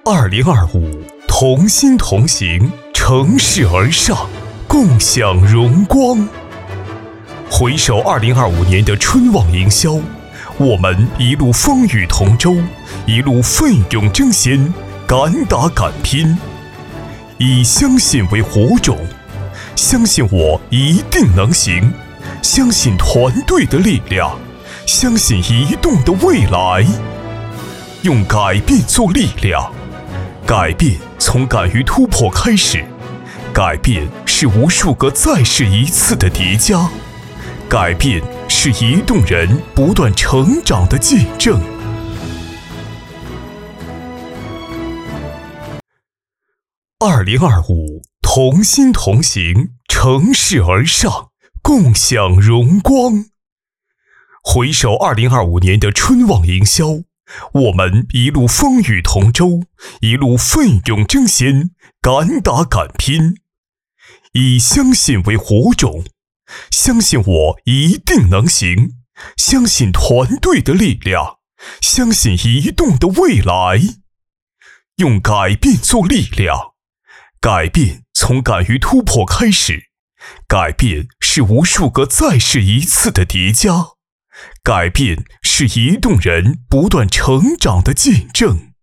2025同心同行，乘势而上，共享荣光。回首2025年的春旺营销，我们一路风雨同舟，一路奋勇争先，敢打敢拼，以相信为火种，相信我一定能行，相信团队的力量，相信移动的未来，用改变做力量。改变从敢于突破开始，改变是无数个再试一次的叠加，改变是移动人不断成长的见证。2025同心同行，乘势而上，共享荣光。回首2025年的春旺营销，我们一路风雨同舟，一路奋勇争先，敢打敢拼，以相信为火种，相信我一定能行，相信团队的力量，相信移动的未来，用改变做力量。改变从敢于突破开始，改变是无数个再试一次的叠加，改变是移动人不断成长的见证。